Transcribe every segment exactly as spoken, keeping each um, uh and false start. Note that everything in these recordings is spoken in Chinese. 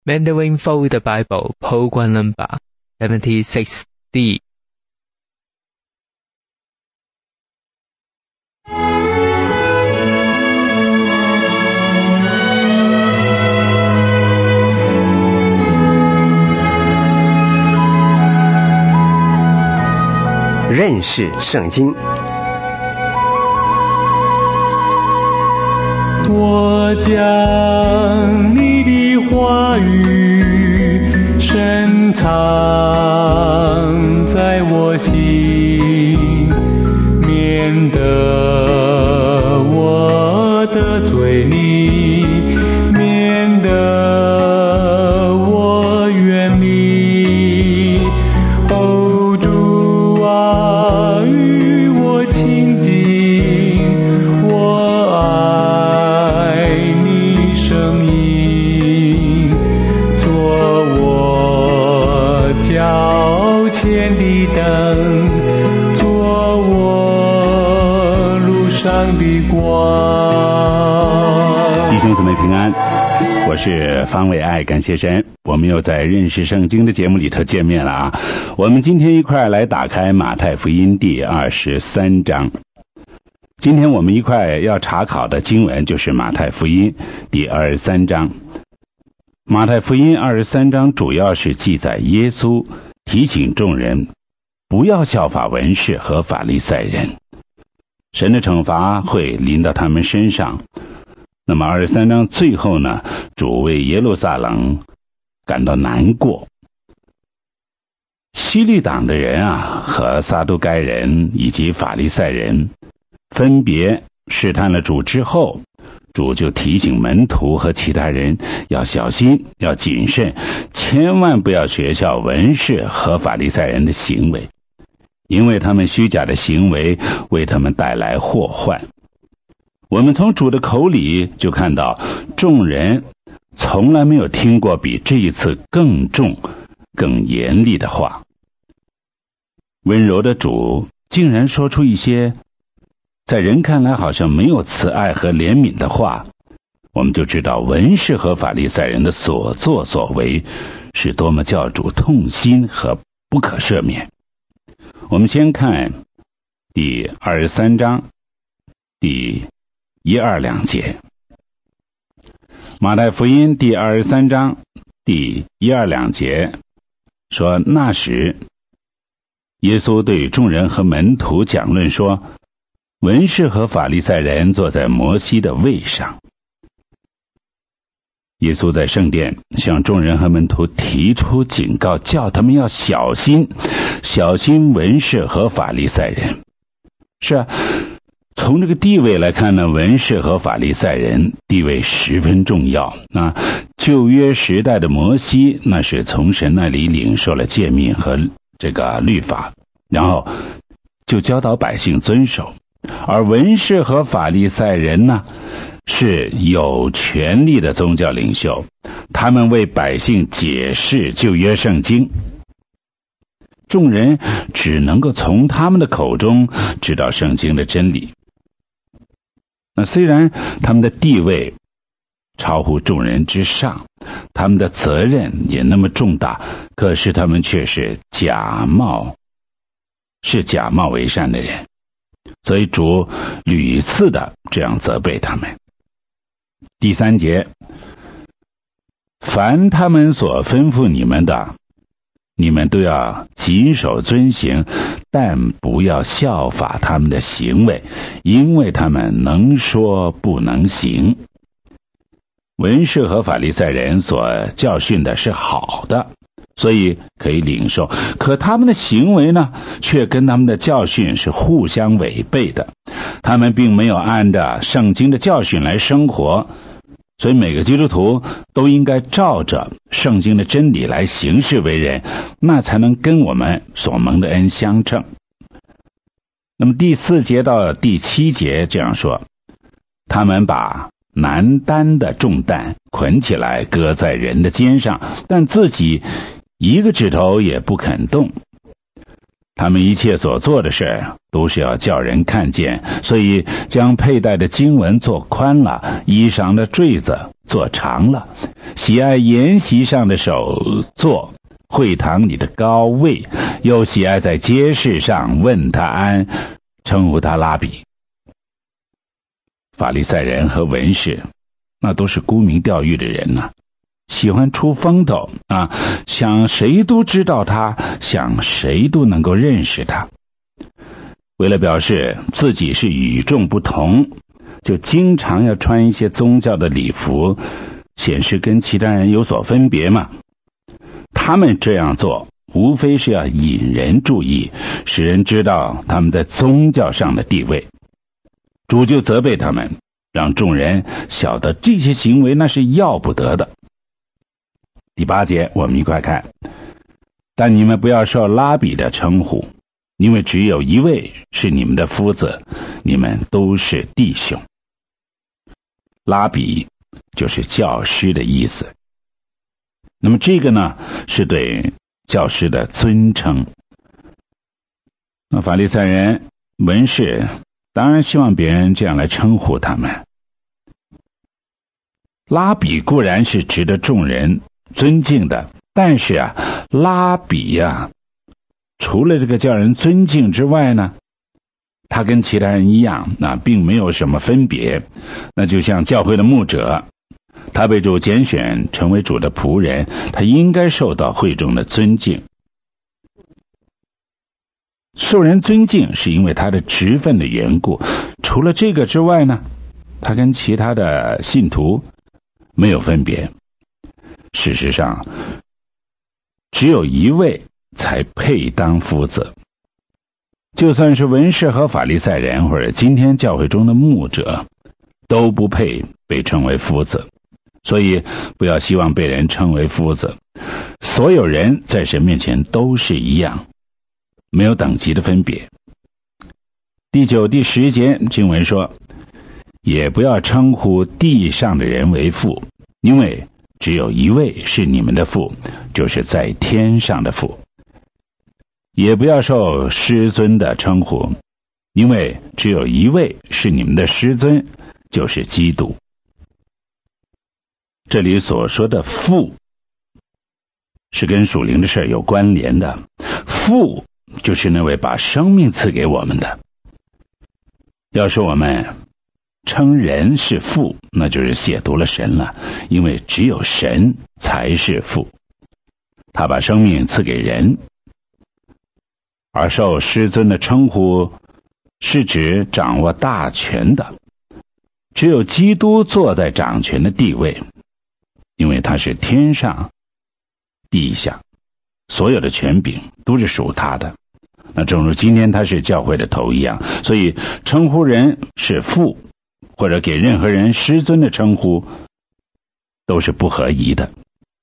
Mandarin Folder Bible Program Number seventy-six D。 认识圣经。 我将你的话语深藏在我心，免得我得罪你，免得我远离。哦，主啊，与我亲近，我爱你声音，做我脚前的灯，做我路上的光。 弟兄姊妹平安，我是方伟爱，感谢神，我们又在认识圣经的节目里头见面了啊！我们今天一块来打开马太福音第二十三章。今天我们一块要查考的经文就是马太福音第二十三章。马太福音二十三章主要是记载耶稣提醒众人不要效法文士和法利赛人，神的惩罚会临到他们身上。那么二十三章最后呢，主为耶路撒冷感到难过。希律党的人啊，和撒都该人以及法利赛人分别试探了主之后，主就提醒门徒和其他人要小心，要谨慎，千万不要学效文士和法利赛人的行为，因为他们虚假的行为为他们带来祸患。我们从主的口里就看到，众人从来没有听过比这一次更重、更严厉的话。温柔的主竟然说出一些在人看来好像没有慈爱和怜悯的话，我们就知道文士和法利赛人的所作所为是多么叫主痛心和不可赦免。我们先看第二十三章第一二两节。马太福音第二十三章第一二两节说，那时耶稣对众人和门徒讲论说，文士和法利赛人坐在摩西的位上。耶稣在圣殿向众人和门徒提出警告，叫他们要小心，小心文士和法利赛人。是啊，从这个地位来看呢，文士和法利赛人地位十分重要。那旧约时代的摩西，那是从神那里领受了诫命和这个律法，然后就教导百姓遵守。而文士和法利赛人呢，是有权力的宗教领袖，他们为百姓解释旧约圣经，众人只能够从他们的口中知道圣经的真理。那虽然他们的地位超乎众人之上，他们的责任也那么重大，可是他们却是假冒是假冒为善的人，所以主屡次的这样责备他们。第三节，凡他们所吩咐你们的，你们都要谨守遵行，但不要效法他们的行为，因为他们能说不能行。文士和法利赛人所教训的是好的，所以可以领受，可他们的行为呢，却跟他们的教训是互相违背的。他们并没有按照圣经的教训来生活，所以每个基督徒都应该照着圣经的真理来行事为人，那才能跟我们所蒙的恩相称。那么第四节到第七节这样说，他们把难担的重担捆起来，搁在人的肩上，但自己一个指头也不肯动。他们一切所做的事都是要叫人看见，所以将佩戴的经文做宽了，衣裳的坠子坐长了，喜爱筵席上的首座，会堂里的高位，又喜爱在街市上问他安，称呼他拉比。法利赛人和文士那都是沽名钓誉的人呢、啊，喜欢出风头啊，想谁都知道他，想谁都能够认识他。为了表示自己是与众不同，就经常要穿一些宗教的礼服，显示跟其他人有所分别嘛。他们这样做无非是要引人注意，使人知道他们在宗教上的地位。主就责备他们，让众人晓得这些行为那是要不得的。第八节我们一块看，但你们不要受拉比的称呼，因为只有一位是你们的夫子，你们都是弟兄。拉比就是教师的意思，那么这个呢是对教师的尊称。那法利赛人文士当然希望别人这样来称呼他们。拉比固然是值得众人尊敬的，但是啊，拉比啊，除了这个叫人尊敬之外呢，他跟其他人一样，那并没有什么分别。那就像教会的牧者，他被主拣选成为主的仆人，他应该受到会众的尊敬。受人尊敬是因为他的职分的缘故，除了这个之外呢，他跟其他的信徒没有分别。事实上，只有一位才配当夫子。就算是文士和法利赛人，或者今天教会中的牧者，都不配被称为夫子。所以不要希望被人称为夫子。所有人在神面前都是一样，没有等级的分别。第九、第十节经文说，也不要称呼地上的人为父，因为只有一位是你们的父，就是在天上的父。也不要受师尊的称呼，因为只有一位是你们的师尊，就是基督。这里所说的父是跟属灵的事有关联的，父就是那位把生命赐给我们的。要是我们称人是父，那就是亵渎了神了，因为只有神才是父，他把生命赐给人。而受师尊的称呼是指掌握大权的，只有基督坐在掌权的地位，因为他是天上地下所有的权柄都是属他的。那正如今天他是教会的头一样，所以称呼人是父，或者给任何人师尊的称呼都是不合宜的。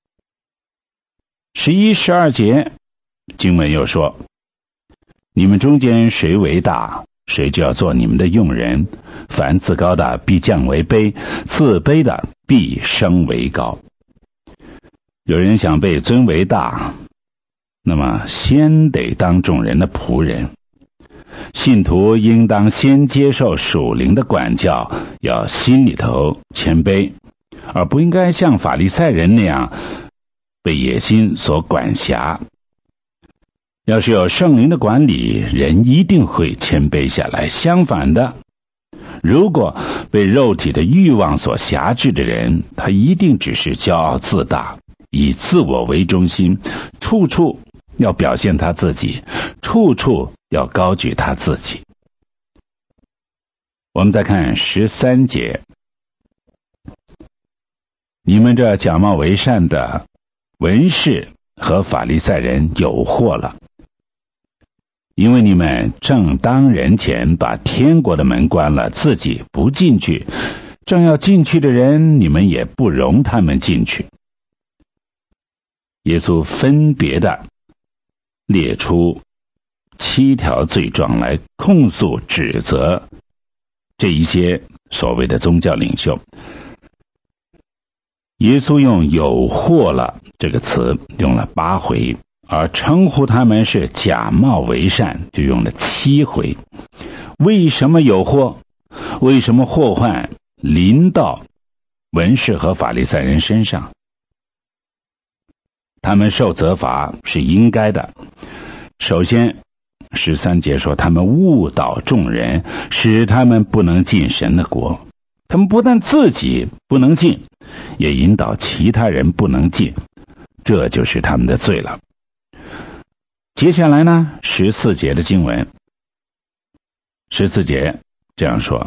十一、十二节经文又说，你们中间谁为大，谁就要做你们的用人，凡自高的必降为卑，自卑的必升为高。有人想被尊为大，那么先得当众人的仆人。信徒应当先接受属灵的管教，要心里头谦卑，而不应该像法利赛人那样被野心所管辖。要是有圣灵的管理，人一定会谦卑下来。相反的，如果被肉体的欲望所辖制的人，他一定只是骄傲自大，以自我为中心，处处要表现他自己，处处要高举他自己。我们再看十三节，你们这假冒为善的文士和法利赛人有祸了，因为你们正当人前把天国的门关了，自己不进去，正要进去的人，你们也不容他们进去。耶稣分别的列出七条罪状来控诉指责这一些所谓的宗教领袖。耶稣用有祸了这个词用了八回，而称呼他们是假冒为善就用了七回。为什么有祸？为什么祸患临到文士和法利赛人身上。他们受责罚是应该的。首先，十三节说他们误导众人，使他们不能进神的国。他们不但自己不能进，也引导其他人不能进，这就是他们的罪了。接下来呢，十四节的经文，十四节这样说：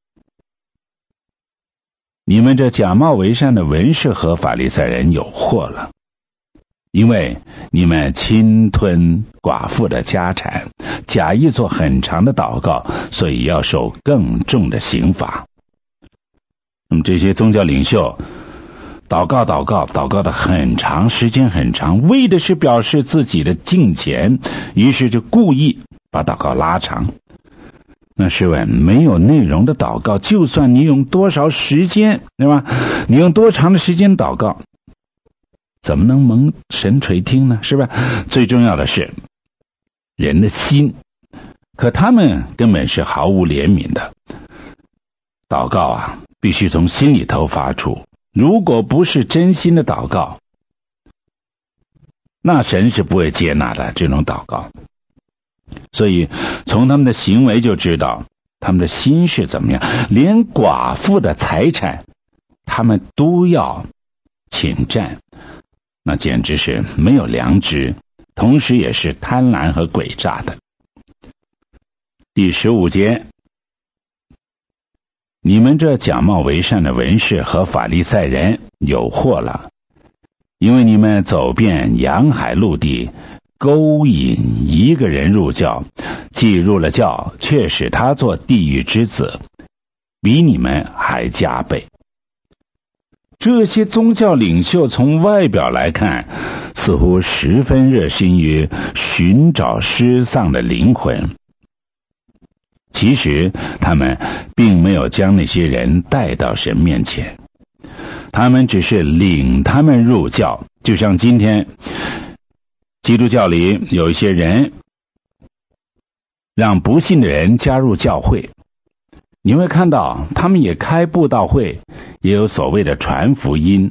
你们这假冒为善的文士和法利赛人有祸了，因为你们侵吞寡妇的家产，假意做很长的祷告，所以要受更重的刑罚。那么这些宗教领袖祷告祷告祷告的很长时间很长，为的是表示自己的敬虔，于是就故意把祷告拉长。那试问，没有内容的祷告，就算你用多少时间，对吧？你用多长的时间祷告，怎么能蒙神垂听呢？是吧？最重要的是人的心，可他们根本是毫无怜悯的。祷告啊，必须从心里头发出，如果不是真心的祷告，那神是不会接纳的这种祷告。所以从他们的行为就知道他们的心是怎么样，连寡妇的财产他们都要侵占，那简直是没有良知，同时也是贪婪和诡诈的。第十五节，你们这假冒为善的文士和法利赛人有祸了，因为你们走遍洋海陆地，勾引一个人入教，既入了教，却使他做地狱之子，比你们还加倍。这些宗教领袖从外表来看，似乎十分热心于寻找失丧的灵魂，其实他们并没有将那些人带到神面前，他们只是领他们入教。就像今天基督教里有一些人让不信的人加入教会，你会看到他们也开布道会，也有所谓的传福音，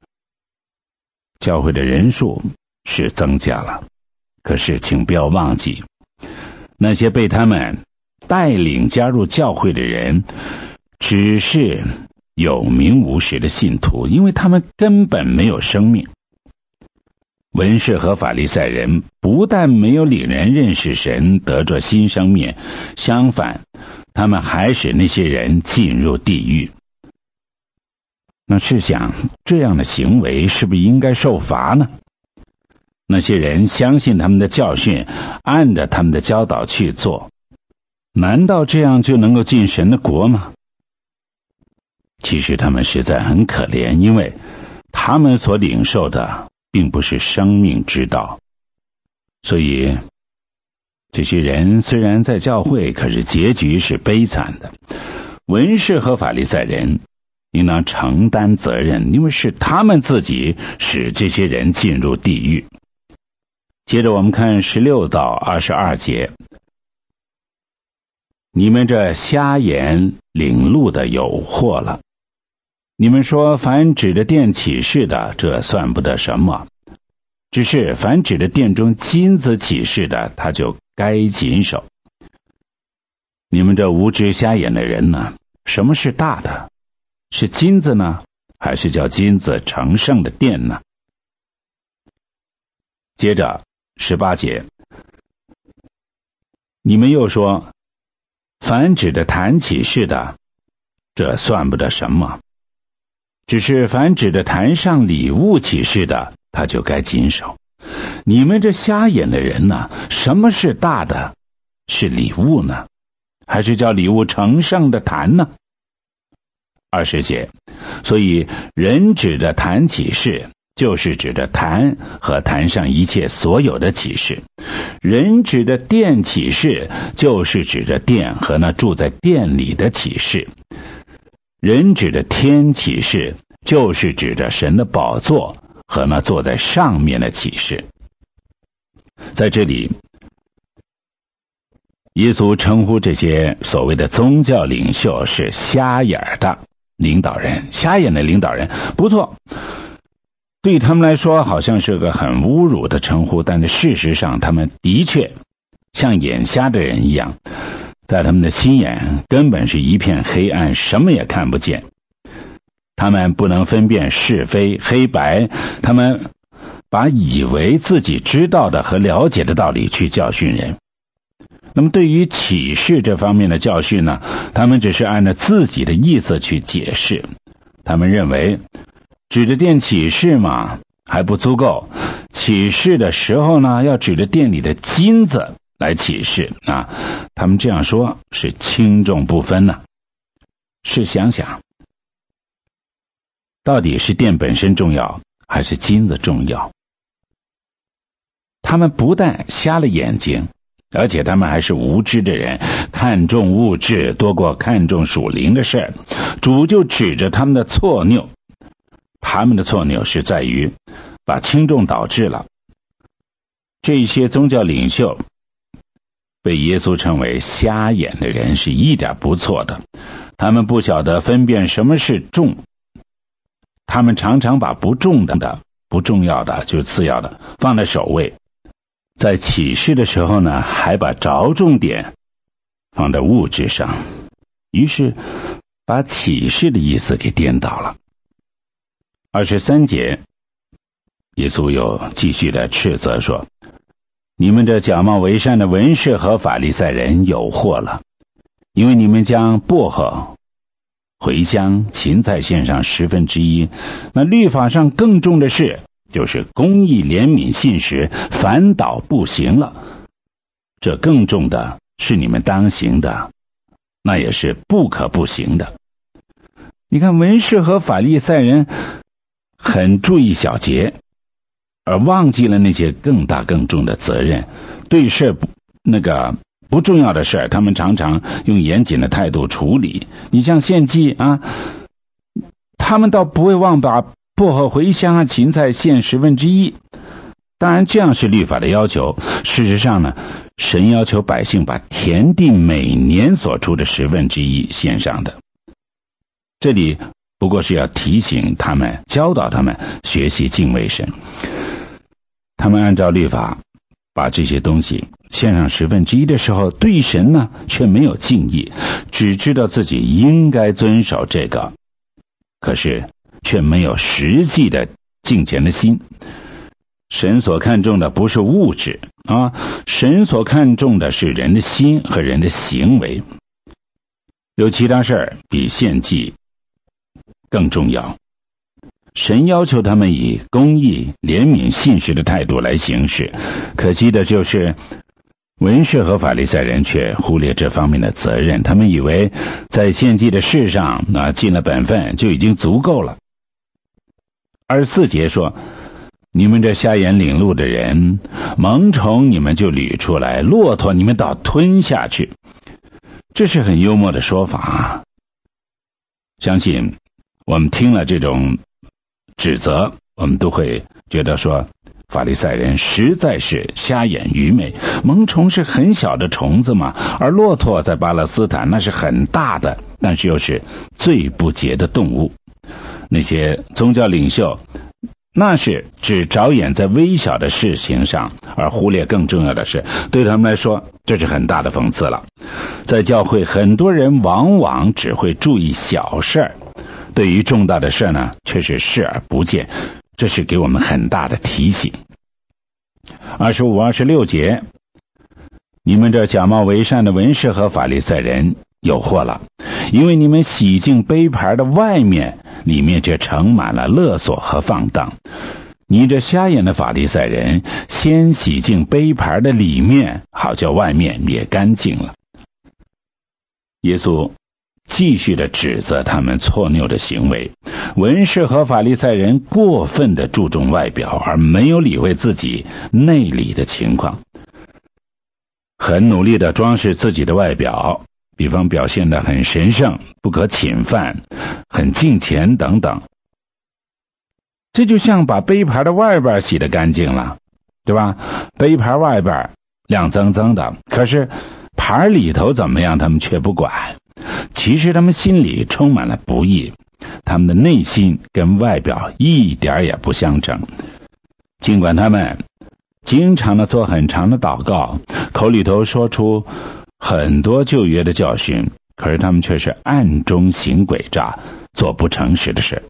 教会的人数是增加了，可是请不要忘记，那些被他们带领加入教会的人只是有名无实的信徒，因为他们根本没有生命。文士和法利赛人不但没有领人认识神，得着新生命，相反，他们还使那些人进入地狱。那试想，这样的行为是不是应该受罚呢？那些人相信他们的教训，按着他们的教导去做，难道这样就能够进神的国吗？其实他们实在很可怜，因为他们所领受的并不是生命之道。所以这些人虽然在教会，可是结局是悲惨的。文士和法利赛人应当承担责任，因为是他们自己使这些人进入地狱。接着我们看十六到二十二节，你们这瞎眼领路的有祸了。你们说凡指着殿起誓的，这算不得什么，只是凡指着殿中金子起誓的，他就该谨守。你们这无知瞎眼的人呢，什么是大的？是金子呢，还是叫金子成圣的殿呢？接着十八节，你们又说凡指着坛起誓的，这算不得什么，只是凡指着坛上礼物起誓的，他就该谨守。你们这瞎眼的人呢，什么是大的？是礼物呢，还是叫礼物成圣的坛呢？二十节，所以人指着坛起誓，就是指着坛和坛上一切所有的启示；人指着殿启示，就是指着殿和那住在殿里的启示；人指着天启示，就是指着神的宝座和那坐在上面的启示。在这里，耶稣称呼这些所谓的宗教领袖是瞎眼的， 领导人，瞎眼的领导人，不错。对他们来说好像是个很侮辱的称呼，但是事实上他们的确像眼瞎的人一样，在他们的心眼根本是一片黑暗，什么也看不见。他们不能分辨是非黑白，他们把以为自己知道的和了解的道理去教训人。那么对于启示这方面的教训呢，他们只是按照自己的意思去解释。他们认为指着殿启示嘛还不足够，启示的时候呢要指着殿里的金子来启示啊。他们这样说是轻重不分呢、啊。试想想，到底是殿本身重要还是金子重要？他们不但瞎了眼睛，而且他们还是无知的人，看重物质多过看重属灵的事。主就指着他们的错拗，他们的错拗是在于把轻重导致了。这些宗教领袖被耶稣称为瞎眼的人是一点不错的，他们不晓得分辨什么是重，他们常常把不重的、不重要的就是次要的放在首位，在启示的时候呢还把着重点放在物质上，于是把启示的意思给颠倒了。二十三节，耶稣又继续的斥责说，你们这假冒为善的文士和法利赛人有祸了，因为你们将薄荷、茴香、芹菜献上十分之一，那律法上更重的事就是公义、怜悯、信实，反倒不行了。这更重的是你们当行的，那也是不可不行的。你看文士和法利赛人很注意小节，而忘记了那些更大更重的责任。对事那个不重要的事，他们常常用严谨的态度处理。你像献祭啊，他们倒不会忘把薄荷、茴香啊、芹菜献十分之一。当然这样是律法的要求，事实上呢，神要求百姓把田地每年所出的十分之一献上的。这里不过是要提醒他们，教导他们学习敬畏神。他们按照律法把这些东西献上十分之一的时候，对神呢却没有敬意，只知道自己应该遵守这个，可是却没有实际的敬虔的心。神所看重的不是物质啊，神所看重的是人的心和人的行为。有其他事儿比献祭更重要。神要求他们以公义、怜悯、信实的态度来行事，可惜的就是文士和法利赛人却忽略这方面的责任，他们以为在献祭的事上啊尽了本分就已经足够了。二十四节说，你们这瞎眼领路的人，萌虫你们就捋出来，骆驼你们倒吞下去。这是很幽默的说法啊。相信我们听了这种指责，我们都会觉得说法利赛人实在是瞎眼愚昧。萌虫是很小的虫子嘛，而骆驼在巴勒斯坦那是很大的，但是又是最不洁的动物。那些宗教领袖那是只着眼在微小的事情上，而忽略更重要的事，对他们来说这是很大的讽刺了。在教会很多人往往只会注意小事，对于重大的事呢却是视而不见，这是给我们很大的提醒。二十五、二十六节，你们这假冒为善的文士和法利赛人有祸了，因为你们洗净杯盘的外面，里面却盛满了勒索和放荡。你这瞎眼的法利赛人，先洗净杯盘的里面，好叫外面也干净了。耶稣继续的指责他们错拗的行为，文士和法利赛人过分的注重外表，而没有理会自己内里的情况，很努力的装饰自己的外表，比方表现得很神圣、不可侵犯、很敬虔等等。这就像把杯盘的外边洗得干净了，对吧？杯盘外边亮锃锃的，可是盘里头怎么样他们却不管。其实他们心里充满了不义， 他们的内心跟外表一点也不相称。尽管他们经常的做很长的祷告，口里头说出很多旧约的教训，可是他们却是暗中行诡诈，做不诚实的事。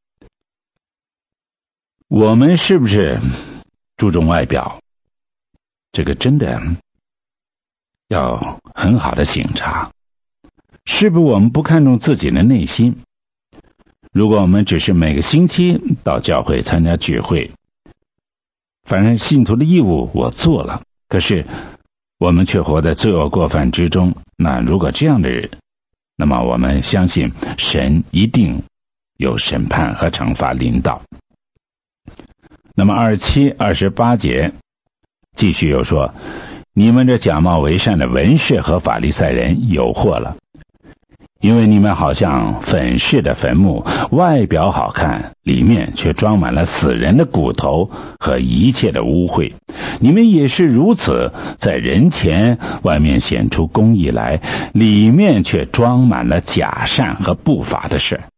我们是不是注重外表？这个真的要很好的省察。是不是我们不看重自己的内心？如果我们只是每个星期到教会参加聚会，反正信徒的义务我做了，可是我们却活在罪恶过犯之中，那如果这样的人，那么我们相信神一定有审判和惩罚临到。那么二十七、二十八节继续又说，你们这假冒为善的文士和法利赛人有祸了，因为你们好像粉饰的坟墓，外表好看，里面却装满了死人的骨头和一切的污秽。你们也是如此，在人前外面显出公义来，里面却装满了假善和不法的事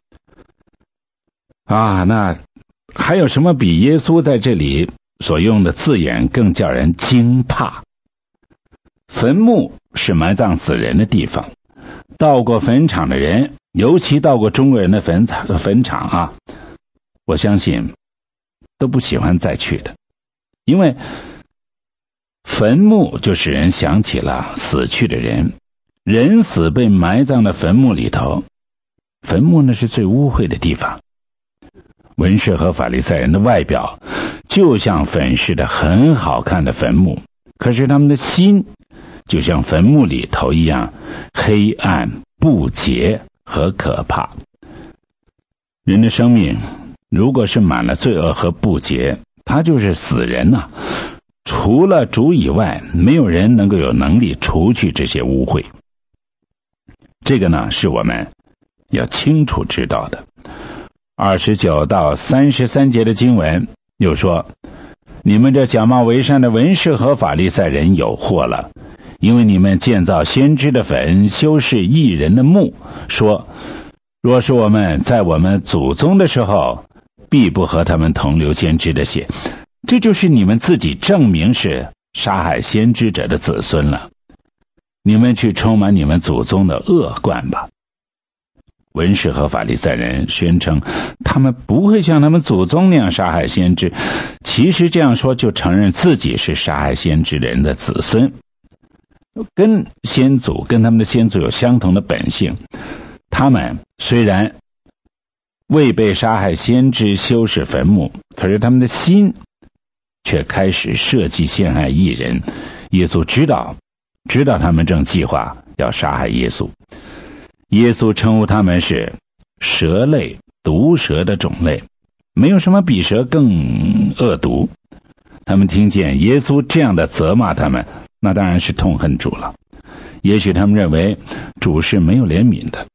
啊。那还有什么比耶稣在这里所用的字眼更叫人惊怕？坟墓是埋葬死人的地方，到过坟场的人，尤其到过中国人的坟场坟场啊，我相信都不喜欢再去的，因为坟墓就使人想起了死去的人，人死被埋葬的坟墓里头，坟墓那是最污秽的地方。文士和法利赛人的外表就像粉饰的很好看的坟墓，可是他们的心就像坟墓里头一样黑暗、不洁和可怕。人的生命如果是满了罪恶和不洁，他就是死人啊。除了主以外，没有人能够有能力除去这些污秽。这个呢，是我们要清楚知道的。二十九到三十三节的经文又说，你们这假冒为善的文士和法利赛人有祸了，因为你们建造先知的坟，修饰义人的墓，说若是我们在我们祖宗的时候，必不和他们同流先知的血。这就是你们自己证明是杀害先知者的子孙了。你们去充满你们祖宗的恶贯吧。文士和法利赛人宣称他们不会像他们祖宗那样杀害先知，其实这样说就承认自己是杀害先知的人的子孙，跟先祖跟他们的先祖有相同的本性。他们虽然未被杀害先知修饰坟墓，可是他们的心却开始设计陷害义人。耶稣知道知道他们正计划要杀害耶稣。耶稣称呼他们是蛇类、毒蛇的种类，没有什么比蛇更恶毒。他们听见耶稣这样的责骂他们，那当然是痛恨主了。也许他们认为主是没有怜悯的。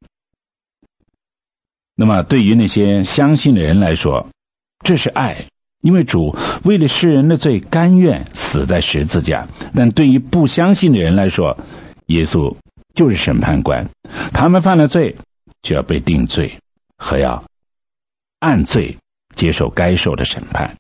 那么对于那些相信的人来说，这是爱，因为主为了世人的罪甘愿死在十字架。但对于不相信的人来说，耶稣就是审判官，他们犯了罪就要被定罪，和要按罪接受该受的审判。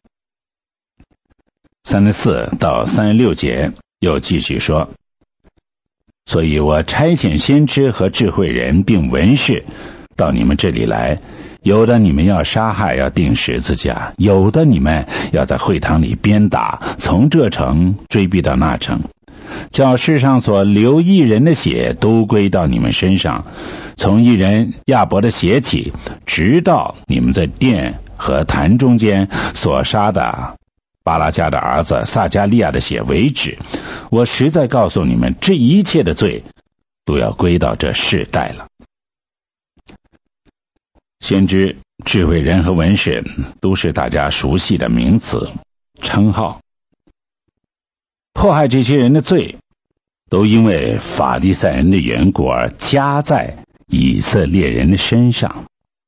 三十四到三十六节又继续说，所以我差遣先知和智慧人并文士到你们这里来，有的你们要杀害，要钉十字架，有的你们要在会堂里鞭打，从这城追逼到那城，叫世上所流义人的血都归到你们身上，从义人亚伯的血起，直到你们在殿和坛中间所杀的巴拉加的儿子撒加利亚的血为止。我实在告诉你们，这一切的罪都要归到这世代了。先知、智慧人和文士都是大家熟悉的名词称号。迫害这些人的罪都因为法利赛人的缘故而加在以色列人的身上。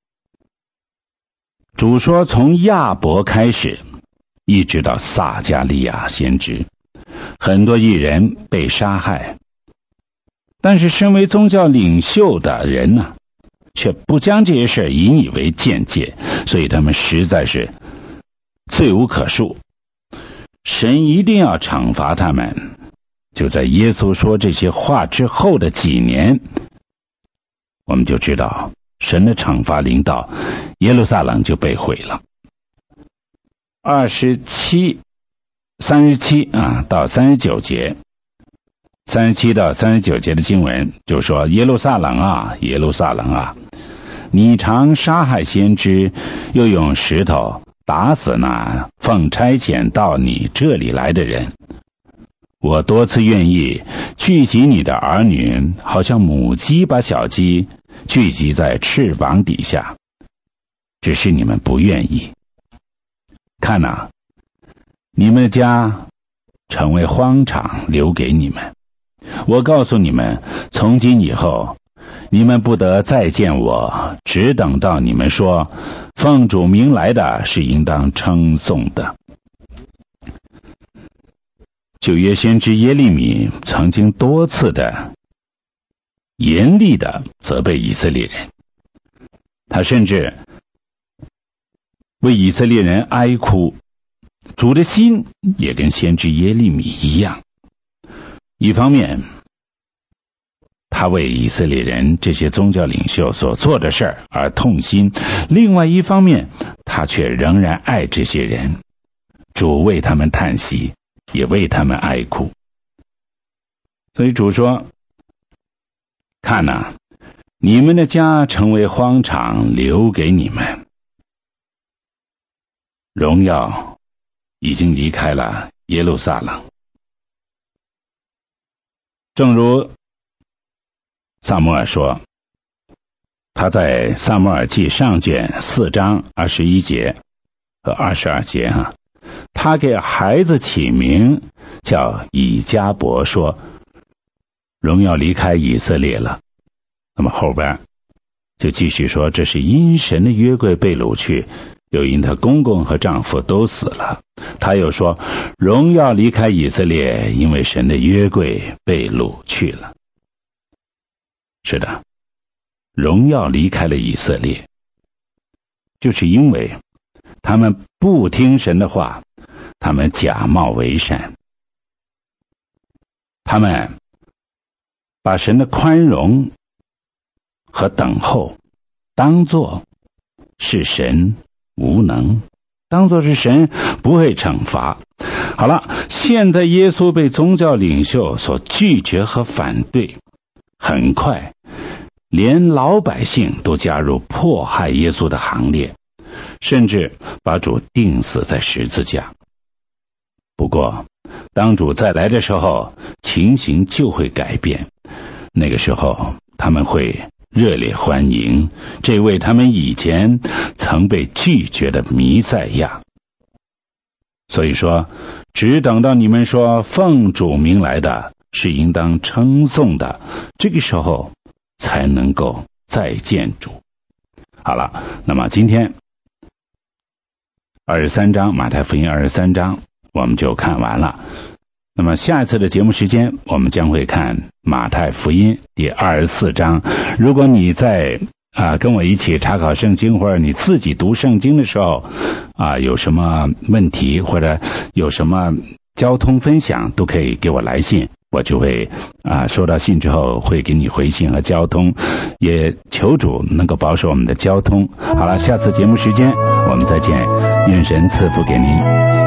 主说，从亚伯开始一直到撒加利亚先知，很多义人被杀害，但是身为宗教领袖的人呢、啊， 却不将这些事引以为鉴戒，所以他们实在是罪无可恕。神一定要惩罚他们。就在耶稣说这些话之后的几年，我们就知道神的惩罚临到，耶路撒冷就被毁了。二十七、三十七啊到三十九节，三十七到三十九节的经文就说：耶路撒冷啊，耶路撒冷啊，你常杀害先知，又用石头打死那奉差遣到你这里来的人。我多次愿意聚集你的儿女，好像母鸡把小鸡聚集在翅膀底下，只是你们不愿意。看哪、啊，你们的家成为荒场，留给你们。我告诉你们，从今以后，你们不得再见我，只等到你们说奉主名来的是应当称颂的。旧约先知耶利米曾经多次的严厉的责备以色列人，他甚至为以色列人哀哭，主的心也跟先知耶利米一样。一方面他为以色列人这些宗教领袖所做的事儿而痛心，另外一方面他却仍然爱这些人，主为他们叹息，也为他们哀哭。所以主说：看哪、啊，你们的家成为荒场，留给你们。荣耀已经离开了耶路撒冷。正如撒母耳说，他在撒母耳记上卷四章二十一节和二十二节啊，他给孩子起名叫以迦伯，说荣耀离开以色列了。那么后边就继续说，这是因神的约柜被掳去，又因他公公和丈夫都死了。他又说荣耀离开以色列，因为神的约柜被掳去了。是的，荣耀离开了以色列，就是因为他们不听神的话，他们假冒为善，他们把神的宽容和等候当作是神无能，当作是神不会惩罚。好了，现在耶稣被宗教领袖所拒绝和反对，很快连老百姓都加入迫害耶稣的行列，甚至把主钉死在十字架。不过当主再来的时候，情形就会改变，那个时候他们会热烈欢迎这位他们以前曾被拒绝的弥赛亚。所以说，只等到你们说奉主名来的是应当称颂的，这个时候才能够再见主。好了，那么今天二十三章，马太福音二十三章我们就看完了。那么下一次的节目时间，我们将会看马太福音第二十四章。如果你在啊跟我一起查考圣经，或者你自己读圣经的时候啊有什么问题，或者有什么交通分享，都可以给我来信，我就会啊收到信之后会给你回信和交通，也求主能够保守我们的交通。好了，下次节目时间我们再见，愿神赐福给您。